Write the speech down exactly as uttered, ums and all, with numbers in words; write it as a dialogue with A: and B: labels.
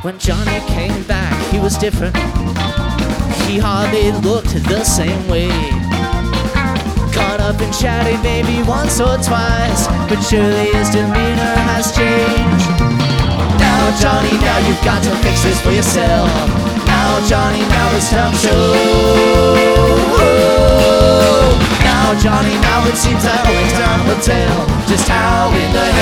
A: When Johnny came back, he was different. He hardly looked the same way. Caught up in chatting maybe once or twice, but surely his demeanor has changed. Now Johnny, now you've got to fix this for yourself. Now Johnny, now it's time to show. Now Johnny, now it seems that only time will tell just how in the hell